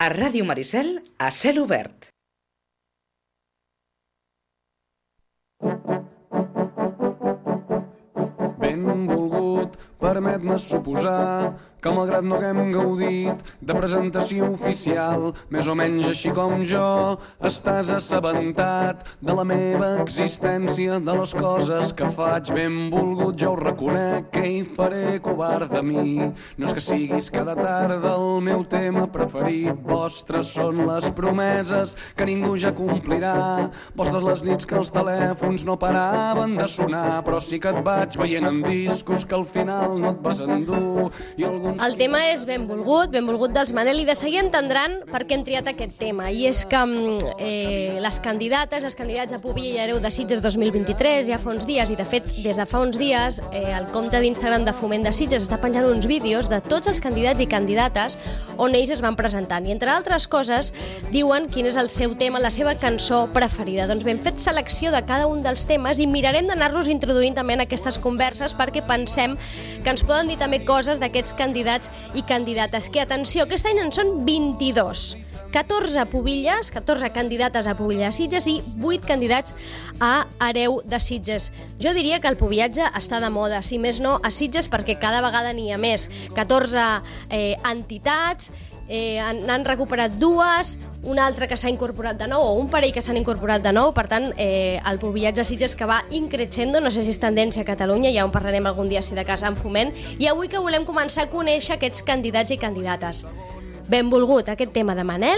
A Ràdio Maricel, a cel obert. Benvolgut, permet-me suposar que malgrat no haguem gaudit de presentació oficial, més o menys així com jo, estàs assabentat de la meva existència, de les coses que faig. Benvolgut, jo ho reconec, que hi faré covard de mi. No és que siguis cada tarda el meu tema preferit, vostres són les promeses que ningú ja complirà, vostres les nits que els telèfons no paraven de sonar, però sí que et vaig veient en discos que al final no et vas endur. El tema és benvolgut dels Manel, i de seguir entendran per què hem triat aquest tema. I és que les candidates, els candidats a Pubilla i Hereu de Sitges 2023 ja fa uns dies, i de fet des de fa uns dies el compte d'Instagram de Foment de Sitges està penjant uns vídeos de tots els candidats i candidates on ells es van presentant. I entre altres coses diuen quin és el seu tema, la seva cançó preferida. Doncs ben fet selecció de cada un dels temes i mirarem d'anar-los introduint també en aquestes converses perquè pensem que ens poden dir també coses d'aquests candidats i candidates, que atenció, aquest any en són 22, 14 pubilles, 14 candidates a Pubilla de Sitges i 8 candidats a Hereu de Sitges. Jo diria que el pubillatge està de moda, si més no a Sitges, perquè cada vegada n'hi ha més, 14 entitats, n'han recuperat 2, una altra que s'ha incorporat de nou, o un parell que s'han incorporat de nou. Per tant, el pubillatge a Sitges que va increixendo, no sé si és tendència a Catalunya, ja en parlarem algun dia si de cas en Foment, i avui que volem començar a conèixer aquests candidats i candidates. Benvolgut aquest tema de Manel.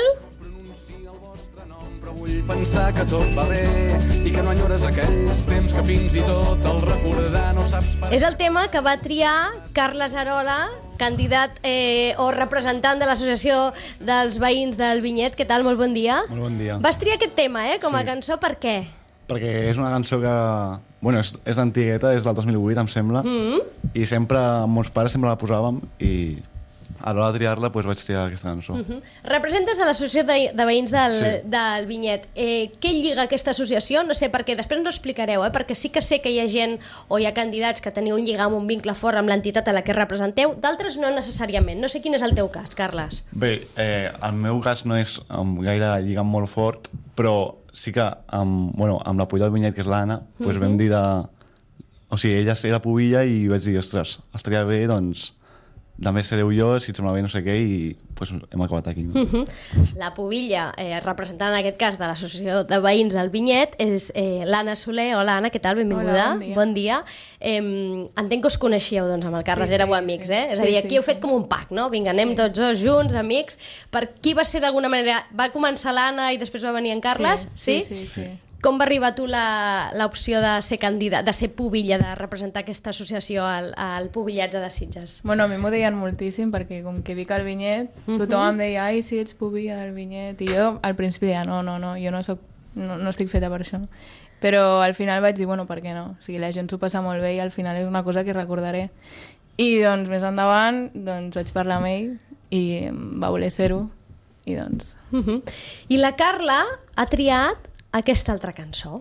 Vull pensar que tot va bé i que no enyores aquells temps que fins i tot el recordar no saps per... És el tema que va triar Carles Arola, candidat o representant de l'Associació dels Veïns del Vinyet. Què tal? Molt bon dia. Molt bon dia. Vas triar aquest tema com a cançó, per què? Perquè és una cançó que... Bueno, és antigueta, és del 2008, em sembla, i sempre, amb meus pares sempre la posàvem, i a l'hora de triar-la vaig triar aquesta cançó. Representes a l'Associació de Veïns del Vinyet. Què lliga aquesta associació? No sé, perquè després ens ho explicareu, perquè sí que sé que hi ha gent o hi ha candidats que teniu un lligam, un vincle fort amb l'entitat a la que representeu, d'altres no necessàriament. No sé quin és el teu cas, Carles. Bé, el meu cas no és gaire lligam molt fort, però sí que amb la Pubilla del Vinyet, que és l'Anna, vam dir de... O sigui, ella era Pubilla i vaig dir, ostres, estaria bé, doncs, també sereu jo, si et sembla bé no sé què, i hem acabat aquí. La Pubilla, representant en aquest cas de l'Associació de Veïns del Vinyet, és l'Anna Soler. Hola, Anna, què tal? Benvinguda. Hola, bon dia. Entenc que us coneixeu, doncs, amb el Carles, éreu amics, És a dir, aquí heu fet com un pack, no? Vinga, anem tots dos junts, amics. Per qui va ser d'alguna manera? Va començar l'Anna i després va venir en Carles? Sí. Com va arribar a tu l'opció de ser candidat, de ser pubilla, de representar aquesta associació al pubillatge de Sitges? Bueno, a mi m'ho deien moltíssim, perquè com que vic al Vinyet, tothom em deia, ai, si ets pubilla del Vinyet, i jo al principi deia, no, jo no estic feta per això. Però al final vaig dir, bueno, per què no? O sigui, la gent s'ho passa molt bé i al final és una cosa que recordaré. I doncs més endavant vaig parlar amb ell i va voler ser-ho, i doncs... I la Carla ha triat aquesta altra cançó.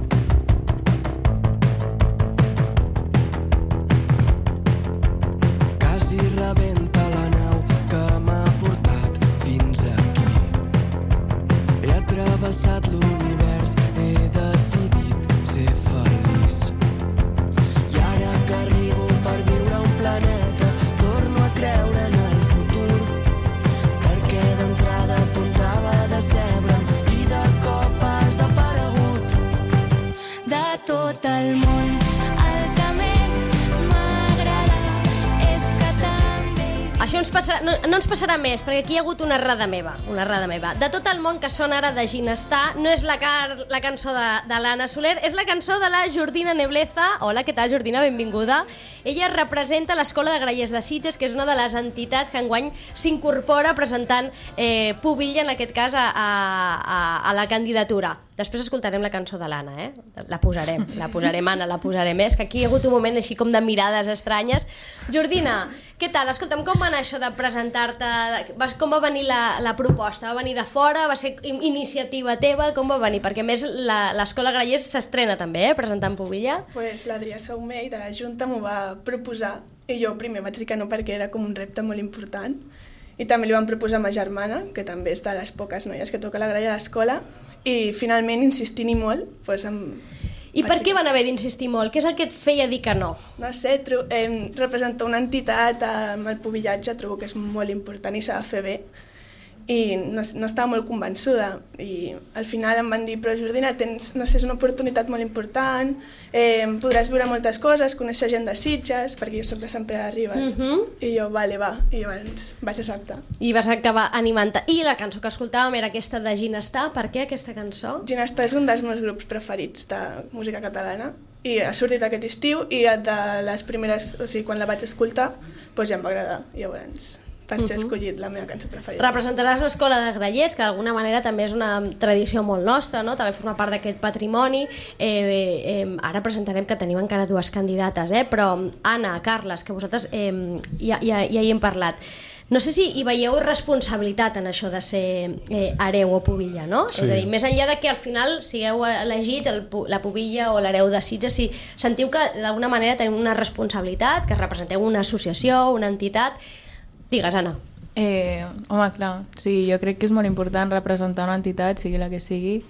Quasi rebenta la nau que m'ha portat fins aquí. He atravessat l'univers, he decidit ser feliç. I ara que arribo per viure a un planeta, torno a creure en el futur, perquè d'entrada apuntava a decebre'm i de cop has aparegut. De tot el món, el que més m'agrada és que també... Això no ens passarà més, perquè aquí hi ha hagut una errada meva. De tot el món, que sona ara de Ginestar, no és la cançó de l'Anna Soler, és la cançó de la Jordina Nebleza. Hola, què tal, Jordina? Benvinguda. Ella representa l'Escola de Grallers de Sitges, que és una de les entitats que enguany s'incorpora presentant pubilla, en aquest cas, a la candidatura. Després escoltarem la cançó de l'Anna, La posarem, Anna, la posarem. És que aquí hi ha hagut un moment així com de mirades estranyes. Jordina, què tal? Escolta'm, com va anar això de presentar-te? Com va venir la proposta? Va venir de fora? Va ser iniciativa teva? Com va venir? Perquè a més l'Escola Grallers s'estrena també, presentant pubilla. Pues l'Adrià Saumell de la Junta m'ho va proposar i jo primer vaig dir que no perquè era com un repte molt important i també li vam proposar a ma germana, que també és de les poques noies que toca la gralla a l'escola, i finalment, insistint-hi molt, doncs I per què van haver d'insistir molt? Què és el que et feia dir que no? No sé, representar una entitat amb el pubillatge trobo que és molt important i s'ha de fer bé. I no estava molt convençuda i al final em van dir però Jordina, tens, no sé, és una oportunitat molt important, podràs veure moltes coses, conèixer gent de Sitges, perquè jo soc de Sant Pere de Ribes, i jo, vale, va, i llavors vaig acceptar. I vas acabar animant-te. I la cançó que escoltàvem era aquesta de Ginestar. Per què aquesta cançó? Ginestar és un dels meus grups preferits de música catalana i ha sortit aquest estiu i de les primeres, o sigui, quan la vaig escoltar, doncs ja em va agradar, llavors per això he escollit la meva cançó preferida. Representaràs l'escola de grallers, que d'alguna manera també és una tradició molt nostra, no? També forma part d'aquest patrimoni. Ara presentarem que tenim encara dues candidates, però Anna, Carles, que vosaltres ja hi hem parlat. No sé si hi veieu responsabilitat en això de ser hereu o pubilla, no? Sí. És a dir, més enllà de que al final sigueu elegits la pubilla o l'hereu de Sitges, si sentiu que d'alguna manera teniu una responsabilitat, que representeu una associació, una entitat. Digues, Anna. Home, clar, sí, jo crec que és molt important representar una entitat, sigui la que sigui,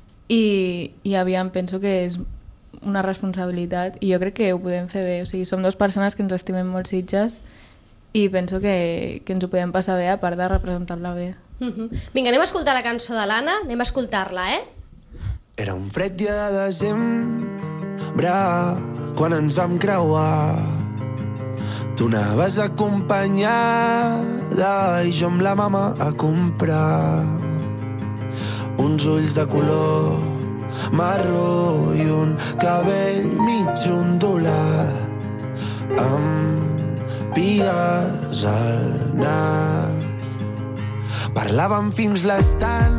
i aviam, penso que és una responsabilitat i jo crec que ho podem fer bé. O sigui, som dues persones que ens estimem molt Sitges i penso que ens ho podem passar bé a part de representar-la bé. Vinga, anem a escoltar la cançó de l'Anna, anem a escoltar-la, Era un fred dia de desembre quan ens vam creuar. Tu anaves acompanyada i jo amb la mama a comprar uns ulls de color marró i un cabell mig ondulat amb pigues al nas. Parlàvem fins les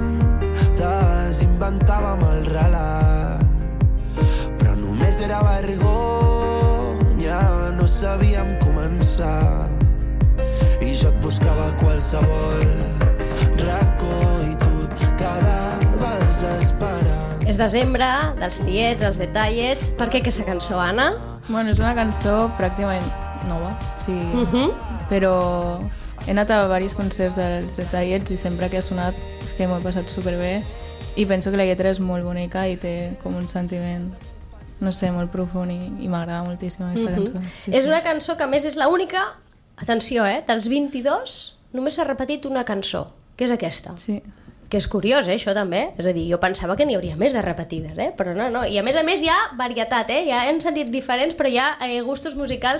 tantes, inventàvem el relat, però només era vergonya, no sabíem començar i jo et buscava a qualsevol racó i tu et quedaves esperant. És desembre, dels tiets, els detallets. Per què aquesta cançó, Anna? Bueno, és una cançó pràcticament nova, sí, però he anat a diversos concerts dels detallets i sempre que ha sonat és que m'ho he passat superbé i penso que la lletra és molt bonica i té com un sentiment, no sé, molt profund i m'agrada moltíssim aquesta cançó. Sí, és una cançó que a més és l'única, atenció, dels 22 només s'ha repetit una cançó, que és aquesta. Sí. Que és curiós, això també. És a dir, jo pensava que n'hi hauria més de repetides, però no. I a més hi ha varietat, ja hem sentit diferents, però hi ha gustos musicals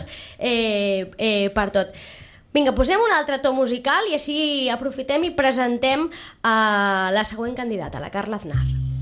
per tot. Vinga, posem un altre to musical i així aprofitem i presentem la següent candidata, la Carla Aznar.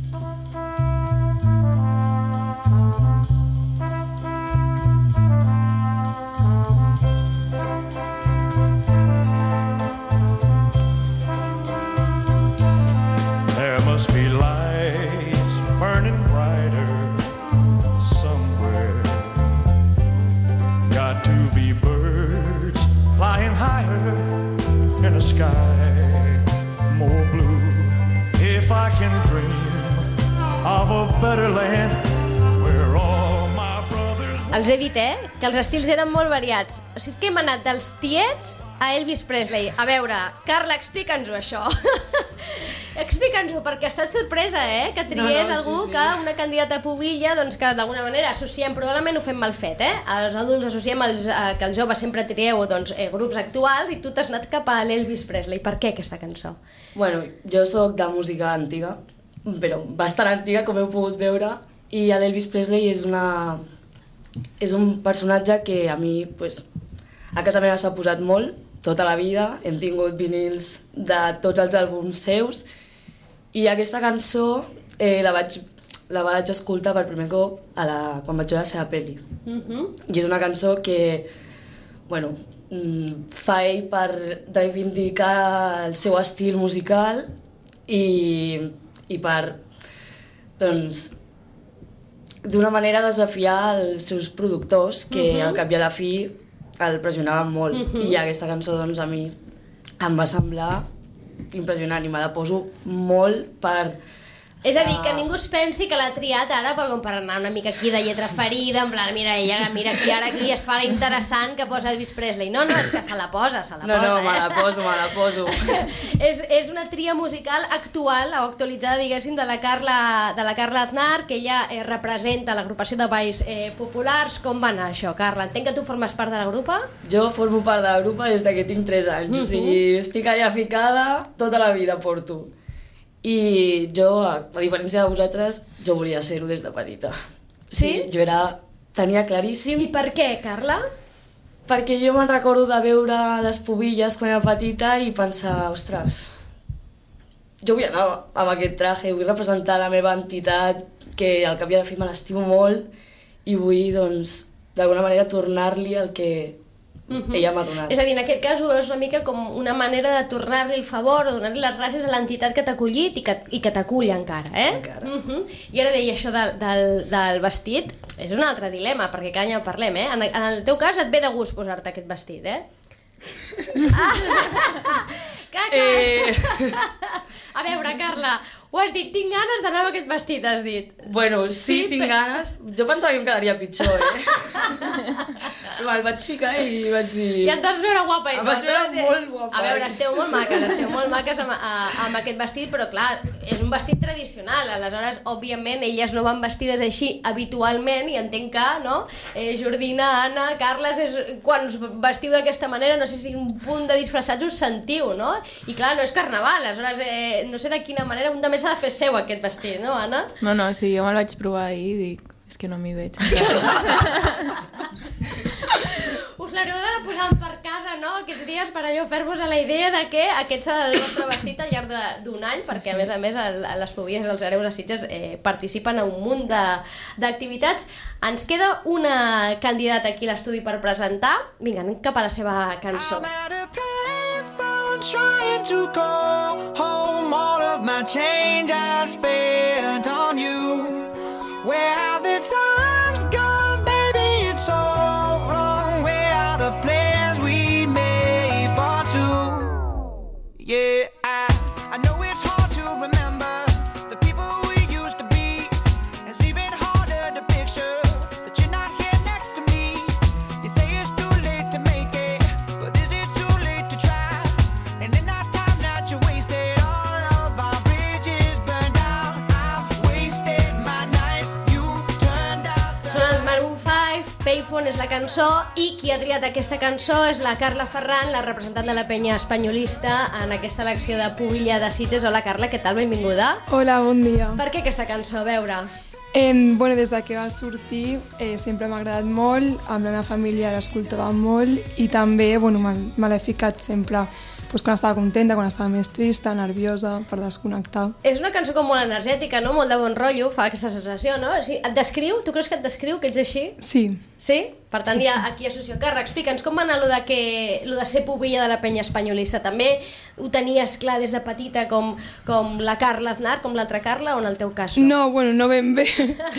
Must be lights burning brighter somewhere. Got to be birds flying higher in a sky more blue. If I can dream of a better land where all my brothers... Els he dit, que els estils eren molt variats. O sigui, és que hem anat dels tiets a Elvis Presley. A veure, Carla, explica'ns-ho, això. Explica'ns-ho, perquè ha estat sorpresa, que triés algú que una candidata pubilla, doncs que d'alguna manera associem, probablement ho fem mal fet, Els adults associem que els joves sempre trieu grups actuals i tu t'has anat cap a l'Elvis Presley. Per què aquesta cançó? Bueno, jo sóc de música antiga, però bastant antiga, com heu pogut veure, i l'Elvis Presley és un personatge que a mi, a casa meva s'ha posat molt, tota la vida, hem tingut vinils de tots els àlbums seus, i aquesta cançó la vaig escoltar per primer cop quan vaig veure la seva pel·li. I és una cançó que fa ell per reivindicar el seu estil musical i per, doncs, d'una manera desafiar els seus productors, que al cap i a la fi el pressionaven molt. I aquesta cançó, doncs, a mi em va semblar impressionant i me la poso molt per És a dir, que ningú es pensi que l'ha triat ara com per anar una mica aquí de lletra ferida, en plan, mira, ella, mira aquí, ara aquí es fa la interessant que posa Elvis Presley. No, és que se la posa, No, me la poso. És una tria musical actual o actualitzada, diguéssim, de la Carla Aznar, que ella representa l'agrupació de balls populars. Com va anar això, Carla? Entenc que tu formes part de la grupa? Jo formo part de la grupa des que tinc 3 anys, o sigui, estic allà ficada, tota la vida porto. I jo, a diferència de vosaltres, jo volia ser-ho des de petita. Sí? Jo tenia claríssim. I per què, Carla? Perquè jo me'n recordo de veure les pubilles quan era petita i pensar, ostres, jo vull anar amb aquest traje, vull representar la meva entitat, que al cap i a la fi me l'estimo molt, i vull, doncs, d'alguna manera tornar-li el que ella m'ha donat. És a dir, en aquest cas ho veus una mica com una manera de tornar-li el favor o donar-li les gràcies a l'entitat que t'ha acollit i que t'acull encara, Encara. I ara deia això del vestit, és un altre dilema, perquè cada any en parlem, En el teu cas et ve de gust posar-te aquest vestit, Clar. A veure, Carla, ho has dit, tinc ganes d'anar amb aquest vestit, has dit. Bueno, sí, tinc ganes. Jo pensava que em quedaria pitjor, Me'l vaig ficar i vaig dir... I et vas veure guapa. Em vaig veure molt guapa. A veure, esteu molt maques amb aquest vestit, però clar, és un vestit tradicional, aleshores, òbviament, elles no van vestides així habitualment, i entenc que, no? Jordina, Anna, Carles, quan us vestiu d'aquesta manera, no sé si un punt de disfressats us sentiu, no? I clar, no és carnaval, aleshores, no sé de quina manera, un també s'ha de fer seu aquest vestit, no, Anna? No, sí, jo me'l vaig provar ahir i dic, és que no m'hi veig. Us l'haureu de posar per casa, no?, aquests dies, per allò fer-vos a la idea de que aquest serà el vostre vestit al llarg d'un any, perquè a més les pubilles dels Hereus de Sitges participen en un munt d'activitats. Ens queda una candidata aquí a l'estudi per presentar. Vinga, anem cap a la seva cançó. Trying to call home all of my change I spent on you. Where have the times gone, baby? It's all wrong. Where are the plans we made for two? Yeah, I know it's hard to remember the people we used to be. It's even harder to picture that you're not here next to me. You say it's too late to make it, but is it too late to try? And in that time that you wasted, all of our bridges burned out. I've wasted my nights, you turned out the... Són els Maroon 5, Payphone és la cançó, i qui ha triat aquesta cançó és la Carla Ferran, la representant de la penya espanyolista en aquesta elecció de Pubilla de Sitges. Hola, Carla, què tal? Benvinguda. Hola, bon dia. Per què aquesta cançó? A veure... Bueno, des de que va sortir sempre m'ha agradat molt, amb la meva família l'escoltava molt i també me l'he ficat sempre quan estava contenta, quan estava més trista, nerviosa, per desconnectar. És una cançó com molt energètica, no? Molt de bon rotllo, fa aquesta sensació, no? Et descriu? Tu creus que et descriu, que ets així? Sí. Sí? Per tant, sí. Aquí associo. Carla, explica'ns com va anar lo de ser pubilla de la penya espanyolista. També ho tenies clar des de petita com la Carla Aznar, com l'altra Carla, o en el teu cas no? No, no ben bé.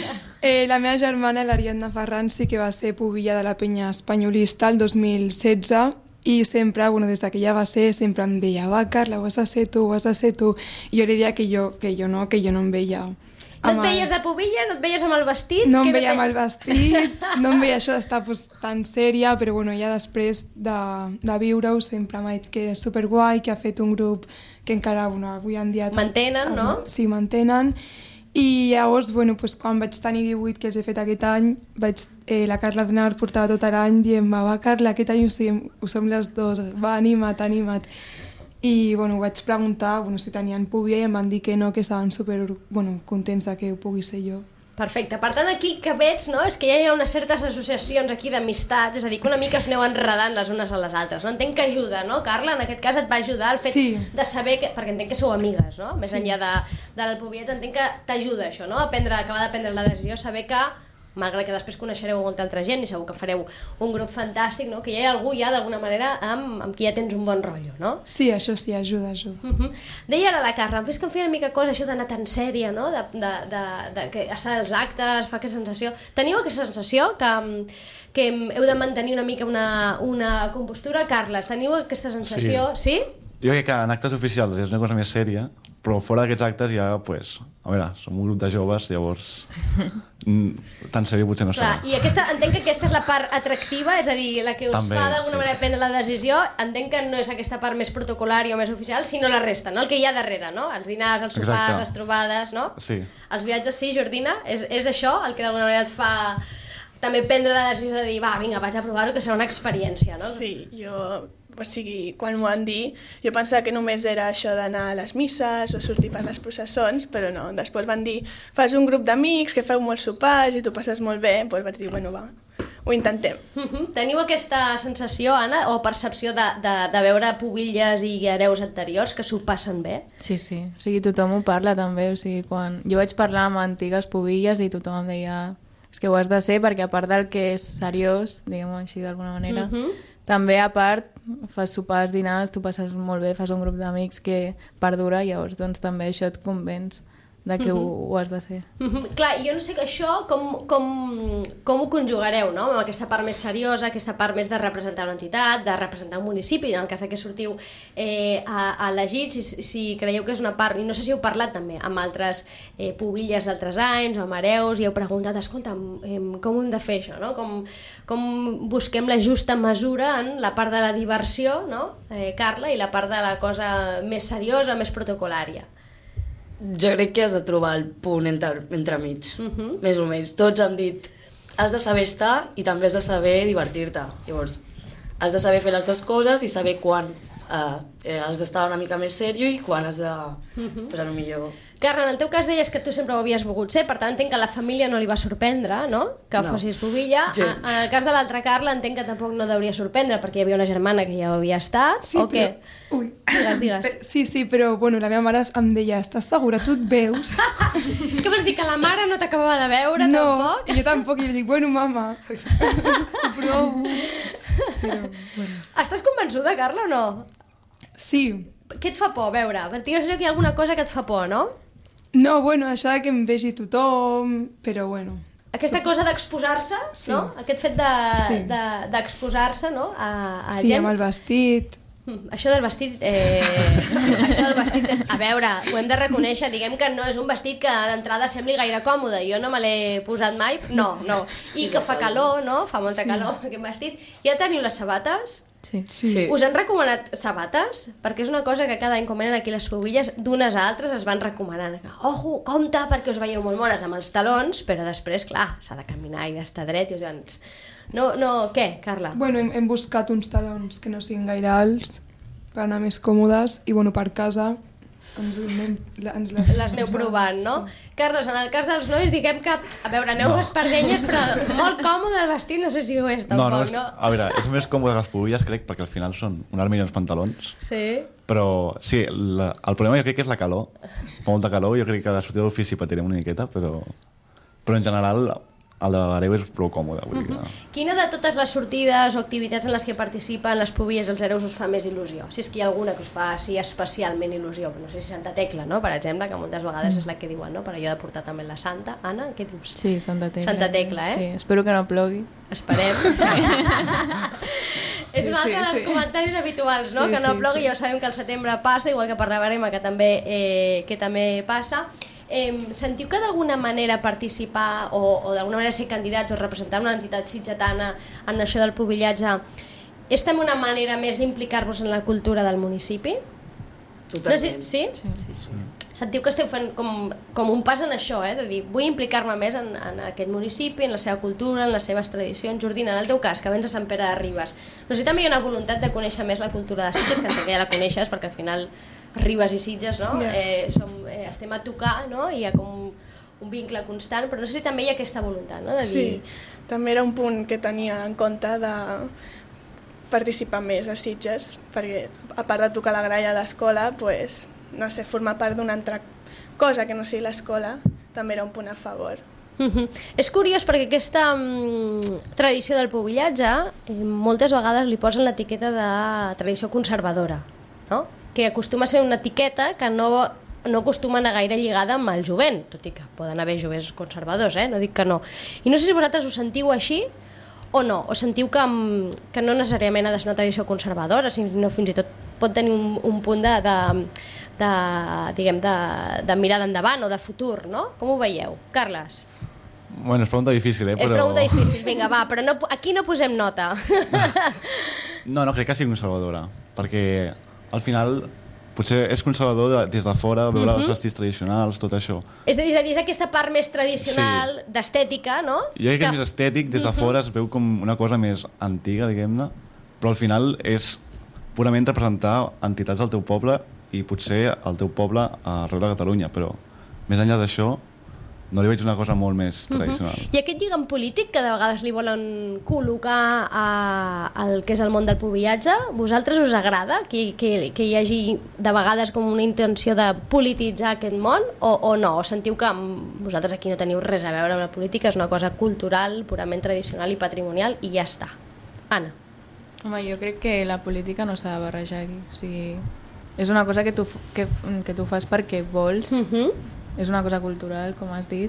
La meva germana, l'Ariadna Ferran, sí que va ser pubilla de la penya espanyolista el 2016 i sempre, des que ja va ser, sempre em deia, va, Carla, ho has de ser tu, ho has de ser tu. I jo li deia que jo no em veia... No et veies de pubilla? No et veies amb el vestit? No em veia amb el vestit, no em veia això d'estar tan sèria, però ja després de viure-ho sempre m'ha dit que és superguai, que ha fet un grup que encara avui en dia... Mantenen, no? Sí, mantenen. I llavors, quan vaig tenir 18, que els he fet aquest any, la Carla Aznar portava tot l'any dient, va, Carla, aquest any ho som les dues, va, anima't. I vaig preguntar si tenien públic i em van dir que no, que estaven super contents de que ho pugui ser jo. Perfecte. Per tant, aquí el que veig, no, és que ja hi ha unes certes associacions aquí d'amistats, és a dir, que una mica es aneu enredant les unes a les altres, no? Entenc que ajuda, no, Carla? En aquest cas et va ajudar el fet de saber que... Perquè entenc que sou amigues, no? Més enllà de l'Alpoviet, entenc que t'ajuda això, no? Acabar de prendre la decisió, saber que, malgrat que després coneixereu molta altra gent i segur que fareu un grup fantàstic, no? Que hi ha algú d'alguna manera amb qui ja tens un bon rotllo, no? Sí, això sí, ajuda. Deia ara la Carla, em fes que em feia una mica cosa això d'anar tan sèria, no? Que estar als actes, fa aquesta sensació. Teniu aquesta sensació que heu de mantenir una mica una compostura? Carles, teniu aquesta sensació? Sí? Jo crec que en actes oficials és una cosa més sèria, però fora d'aquests actes ja, a veure, som un grup de joves, llavors tan seriós potser no serà. Clar, i entenc que aquesta és la part atractiva, és a dir, la que us També, fa d'alguna sí. manera prendre la decisió. Entenc que no és aquesta part més protocolària o més oficial, sinó la resta, no? El que hi ha darrere, no? Els dinars, els sopars, Exacte. les trobades, no? Sí. Els viatges, sí, Jordina? És això el que d'alguna manera et fa també prendre la decisió de dir, va, vinga, vaig a provar-ho, que serà una experiència, no? Sí, o sigui, quan m'ho van dir, jo pensava que només era això d'anar a les misses o sortir per les processons, però no, després van dir, fas un grup d'amics que feu molts sopars i tu passes molt bé, doncs vaig dir, bueno, va, ho intentem. Teniu aquesta sensació, Anna, o percepció de veure pubilles i hereus anteriors que s'ho passen bé? Sí, sí. O sigui, tothom ho parla també. O sigui, quan jo vaig parlar amb antigues pubilles i tothom em deia és que ho has de ser perquè a part del que és seriós, diguem-ho així d'alguna manera, també a part fas sopars, dinars, tu passes molt bé, fas un grup d'amics que perdura, llavors doncs també això et convenç de que ho has de ser. Clar, jo no sé que això com ho conjugareu, no? Amb aquesta part més seriosa, aquesta part més de representar una entitat, de representar un municipi, en el cas que sortiu elegits, si creieu que és una part, i no sé si heu parlat també amb altres pubilles d'altres anys o amb hereus, i heu preguntat, escolta, com ho hem de fer això, no? Com busquem la justa mesura en la part de la diversió, no? Carla, i la part de la cosa més seriosa, més protocolària. Jo crec que has de trobar el punt entremig, més o menys. Tots han dit, has de saber estar i també has de saber divertir-te. Llavors, has de saber fer les dues coses i saber quan has d'estar una mica més sèrio i quan has de, pues, millor... Carla, en el teu cas deies que tu sempre ho havies volgut ser, per tant entenc que a la família no li va sorprendre, no? Que fossis pubilla. En el cas de l'altra Carla entenc que tampoc no deuria sorprendre, perquè hi havia una germana que ja ho havia estat, sí, o què? Ui. Digues. Sí, però bueno, la meva mare em deia, estàs segura, tu et veus? Què vols dir, que la mare no t'acabava de veure, tampoc? No, jo tampoc, i li dic, bueno, mama, ho provo. Però, bueno. Estàs convençuda, Carla, o no? Sí. Què et fa por, a veure? Perquè jo sé que hi ha alguna cosa que et fa por, no? No, bueno, això de que em vegi tothom, però bueno. Aquesta cosa d'exposar-se, sí. No? Aquest fet d'exposar-se, no? A sí, gent. amb el vestit. Això del vestit, a veure, ho hem de reconèixer, diguem que no és un vestit que d'entrada sembli gaire còmode, jo no me l'he posat mai, no, i que fa calor, no? Fa molta calor aquest vestit. Ja teniu les sabates? Sí. Us han recomanat sabates? Perquè és una cosa que cada any quan venen aquí les pubilles, d'unes a altres es van recomanant. Ojo, compte, perquè us veieu molt mones amb els talons, però després, clar, s'ha de caminar i d'estar dret i llavors... No, què, Carla? Bueno, hem buscat uns talons que no siguin gaire alts per anar més còmodes i, bueno, per casa ens les aneu provant, no? Sí. Carles, en el cas dels nois, diguem que, a veure, aneu espardenyes, però molt còmode el vestit, no sé si ho és, tampoc, no? A veure, és més còmode les pubilles, crec, perquè al final són un armilla i uns pantalons. Sí. Però, sí, el problema jo crec que és la calor. Fa molta calor, jo crec que a la sortida d'ofici patirem una miqueta, però en general el de l'hereu és prou còmode. Vull dir que... Quina de totes les sortides o activitats en les que participen les pubilles dels hereus us fa més il·lusió? Si és que hi ha alguna que us fa especialment il·lusió. No sé si Santa Tecla, no? Per exemple, que moltes vegades és la que diuen, no? Per allò de portar també la Santa. Anna, què dius? Sí, Santa Tecla. Santa Tecla, Sí, espero que no plogui. Esperem. És un altre dels comentaris habituals, no? Que no plogui, ja sabem que al setembre passa, igual que per la Barema, que també passa. Sentiu que d'alguna manera participar o d'alguna manera ser candidats o representar una entitat sitgetana en això del pubillatge és també una manera més d'implicar-vos en la cultura del municipi? Totalment. Sí? Sentiu que esteu fent com un pas en això, de dir, vull implicar-me més en aquest municipi, en la seva cultura, en les seves tradicions. Jordina, en el teu cas, que vens de Sant Pere de Ribes, no sé, també hi ha una voluntat de conèixer més la cultura de Sitges, que entenc que ja la coneixes, perquè al final Ribes i Sitges, no? Estem a tocar, no? I hi ha com un vincle constant, però no sé si també hi ha aquesta voluntat, no? De dir... Sí, també era un punt que tenia en compte de participar més a Sitges, perquè a part de tocar la gralla a l'escola, pues, no sé, formar part d'una altra cosa que no sigui l'escola, també era un punt a favor. És curiós perquè aquesta tradició del pubillatge moltes vegades li posen l'etiqueta de tradició conservadora, no? Que acostuma a ser una etiqueta que no acostuma a anar gaire lligada amb el jovent, tot i que poden haver joves conservadors, no dic que no. I no sé si vosaltres ho sentiu així o no, o sentiu que no necessàriament ha de ser una tradició conservadora, sinó fins i tot pot tenir un punt de mirada endavant o de futur, no? Com ho veieu? Carles? Bueno, és pregunta difícil, però... És pregunta difícil, vinga, va, però no, aquí no posem nota. No, crec que sigui conservadora, perquè al final potser és conservador des de fora, veure els vestits tradicionals, tot això. És a dir, és aquesta part més tradicional, d'estètica, no? Jo crec que és més estètic, des de fora es veu com una cosa més antiga, diguem-ne, però al final és purament representar entitats del teu poble i potser el teu poble arreu de Catalunya, però més enllà d'això no li veig una cosa molt més tradicional. I aquest lligam polític que de vegades li volen col·locar al que és el món del pubillatge, vosaltres us agrada que hi hagi de vegades com una intenció de polititzar aquest món o no? O sentiu que vosaltres aquí no teniu res a veure amb la política, és una cosa cultural, purament tradicional i patrimonial i ja està. Anna? Home, jo crec que la política no s'ha de barrejar aquí. O sigui, és una cosa que tu fas perquè vols, és una cosa cultural, com has dit,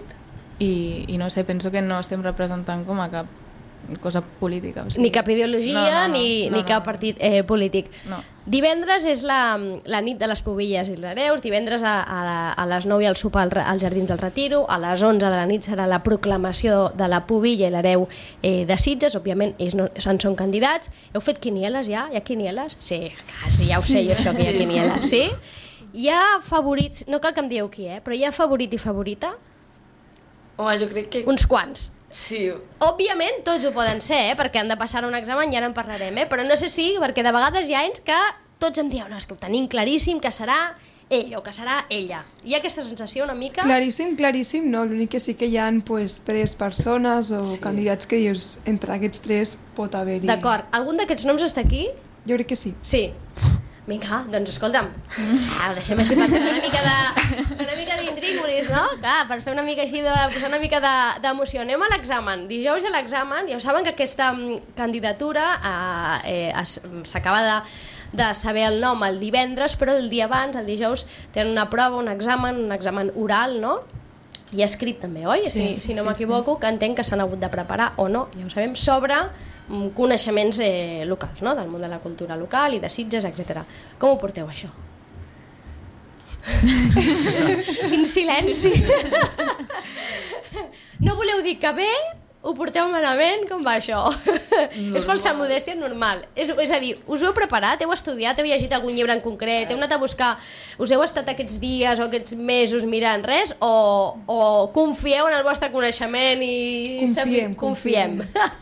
i no sé, penso que no estem representant com a cap cosa política. O sigui, ni cap ideologia, ni cap partit polític. No. Divendres és la nit de les pubilles i els hereus, divendres a les 9 hi ha el sopar als Jardins del Retiro, a les 11 de la nit serà la proclamació de la pubilla i l'hereu de Sitges, òbviament ells no en són candidats. Heu fet quinieles ja? Hi ha quinieles? Sí, ja ho sé jo això, que hi ha quinieles. Sí? Hi ha favorits, no cal que em dieu qui, però hi ha favorit i favorita? Home, jo crec que... Uns quants. Sí. Òbviament tots ho poden ser, perquè han de passar un examen, ja n'en parlarem, però no sé si, perquè de vegades hi ha anys que tots em diuen, no, és que ho tenim claríssim, que serà ell o que serà ella. Hi ha aquesta sensació una mica... Claríssim, no. L'únic que sí que hi ha pues, 3 persones o candidats que dius, entre aquests 3 pot haver-hi... D'acord. Algun d'aquests noms està aquí? Jo crec que sí. Sí. Vinga, doncs escolta'm, deixem així per fer una mica d'indrícolis, no? Clar, per fer una mica així, posar una mica d'emoció. Anem a l'examen. Dijous a l'examen, ja ho saben que aquesta candidatura s'acaba de saber el nom el divendres, però el dia abans, el dijous, tenen una prova, un examen oral, no? I escrit també, oi? Si no m'equivoco, que entenc que s'han hagut de preparar o no, ja ho sabem, sobre coneixements locals, no? Del món de la cultura local i de Sitges, etc. Com ho porteu, això? Quin silenci! No voleu dir que bé? Ho porteu malament? Com va això? És falsa modèstia normal. És a dir, us ho heu preparat? Heu estudiat? Heu llegit algun llibre en concret? Heu anat a buscar? Us heu estat aquests dies o aquests mesos mirant res? O confieu en el vostre coneixement i... Confiem.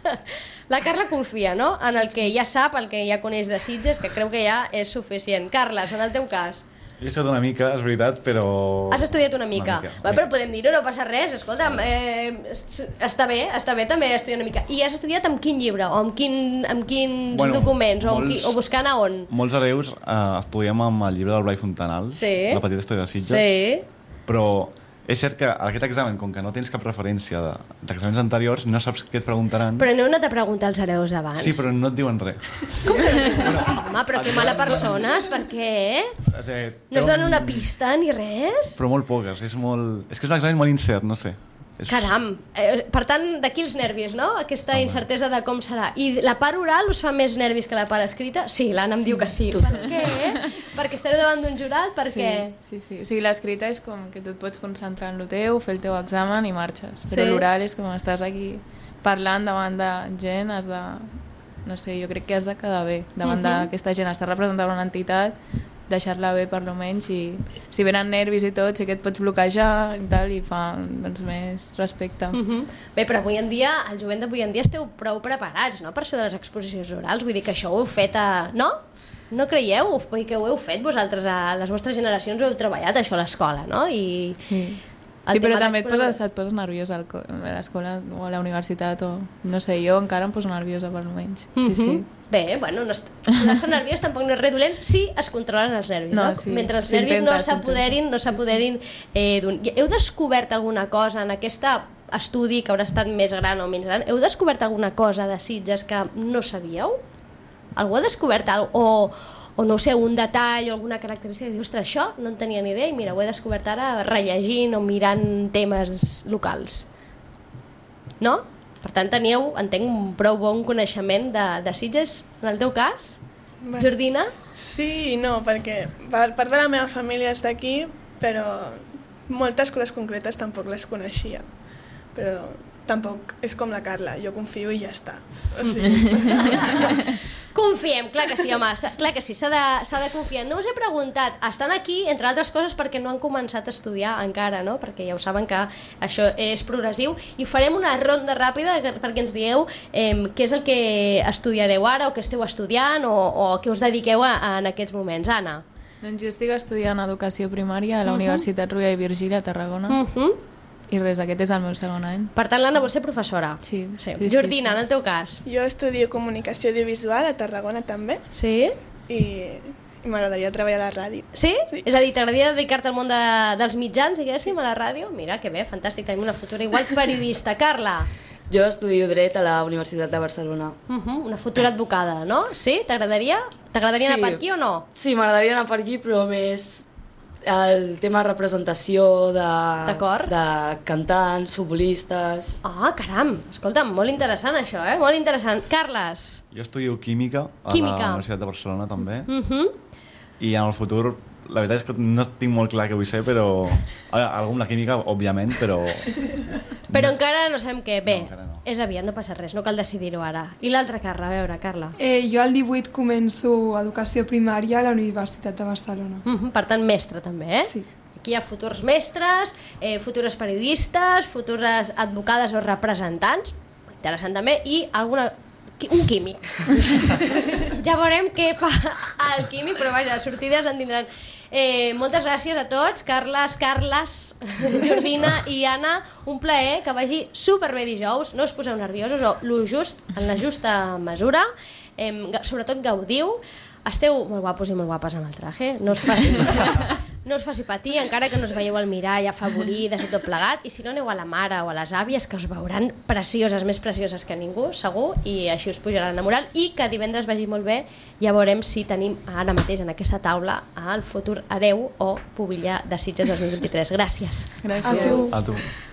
La Carla confia, no? En el que ja sap, el que ja coneix de Sitges, que creu que ja és suficient. Carles, en el teu cas? He estudiat una mica, és veritat, però... Has estudiat una mica. Però podem dir-ho, no passa res. Escolta'm, està bé també estudiar una mica. I has estudiat amb quin llibre? O amb quins documents? O buscant a on? Molts hereus estudiem amb el llibre del Blai Fontanal, La petita història de Sitges. Sí. Però és cert que aquest examen, com que no tens cap referència d'exàmens anteriors, no saps què et preguntaran. Però no t'ha preguntat els hereus abans? Sí, però no et diuen res. Com que no et diuen res? Home, però que mala persones, per què? No es donen una pista ni res? Però molt poques, és que és un examen molt incert, no sé. Caram, per tant, d'aquí els nervis, no? Aquesta incertesa de com serà. I la part oral us fa més nervis que la part escrita? Sí, l'Anna em diu que sí. Per què? Perquè estareu davant d'un jurat? Per què? Sí. O sigui, l'escrita és com que tu et pots concentrar en el teu, fer el teu examen i marxes. Però l'oral és com estàs aquí parlant davant de gent, has de... No sé, jo crec que has de quedar bé davant d'aquesta gent. Estàs representant una entitat, deixar-la bé per lo menys, i si venen nervis i tot, sí que et pots bloquejar i tal, i fa més respecte. Bé, però avui en dia, el jovent d'avui en dia esteu prou preparats, no?, per això de les exposicions orals. Vull dir que això ho heu fet no? No creieu? Vull dir que ho heu fet vosaltres, a les vostres generacions ho heu treballat això a l'escola, no? Sí, però també et poses nerviós a l'escola o a la universitat, o no sé, jo encara em poso nerviosa per almenys. Sí. Bé, bueno, posar-se nerviós tampoc no és res dolent si es controlen els nervis, no? Mentre els nervis no s'apoderin Heu descobert alguna cosa en aquest estudi, que haurà estat més gran o menys gran, heu descobert alguna cosa de Sitges que no sabíeu? Algú ha descobert alguna cosa? O no sé, un detall o alguna característica, i dius, ostres, això no en tenia ni idea i mira, ho he descobert ara rellegint o mirant temes locals. No? Per tant, teníeu, entenc, un prou bon coneixement de Sitges, en el teu cas? Jordina? Sí i no, perquè part de la meva família és d'aquí, però moltes coses concretes tampoc les coneixia. Però tampoc és com la Carla, jo confio i ja està. O sigui... Confiem, clar que sí, home, clar que sí, s'ha de confiar. No us he preguntat, estan aquí, entre altres coses, perquè no han començat a estudiar encara, no? Perquè ja ho saben que això és progressiu, i farem una ronda ràpida perquè ens digueu què és el que estudiareu ara, o què esteu estudiant, o què us dediqueu en aquests moments. Anna? Doncs jo estic estudiant educació primària a la Universitat Rovira i Virgili a Tarragona. I res, aquest és el meu segon any. Per tant, l'Anna vol ser professora. Sí. Jordina, en el teu cas? Jo estudio comunicació audiovisual a Tarragona també. Sí? I m'agradaria treballar a la ràdio. Sí? És a dir, t'agradaria dedicar-te al món dels mitjans, diguéssim, a la ràdio? Mira, que bé, fantàstic, tenim una futura igual periodista. Carla? Jo estudio Dret a la Universitat de Barcelona. Una futura advocada, no? Sí? T'agradaria? T'agradaria anar per aquí o no? Sí, m'agradaria anar per aquí, però més el tema de representació de cantants, futbolistes... Ah, caram! Escolta'm, molt interessant això, Molt interessant. Carles? Jo estudio Química a la Universitat de Barcelona també. I en el futur, la veritat és que no tinc molt clar què vull ser, però... Alguna química, òbviament, però... Però encara no sabem què. Bé, no. És aviat, no passa res, no cal decidir-ho ara. I l'altra Carla, a veure, Carla. Jo al 18 començo educació primària a la Universitat de Barcelona. Per tant, mestre també, Sí. Aquí hi ha futurs mestres, futures periodistes, futures advocades o representants, interessant també, i un químic. Ja veurem què fa el químic, però vaja, sortides en tindran. Moltes gràcies a tots, Carles, Jordina i Anna, un plaer, que vagi superbé dijous, no us poseu nerviosos, lo just, en la justa mesura, sobretot gaudiu, esteu molt guapos i molt guapes amb el traje, no us faci patir, encara que no us veieu al mirall afavorida i tot plegat, i si no aneu a la mare o a les àvies, que us veuran precioses, més precioses que ningú, segur, i així us pujaran la moral, i que divendres vagi molt bé, ja veurem si tenim ara mateix en aquesta taula el futur hereu o pubilla de Sitges 2023. Gràcies. Gràcies. A tu.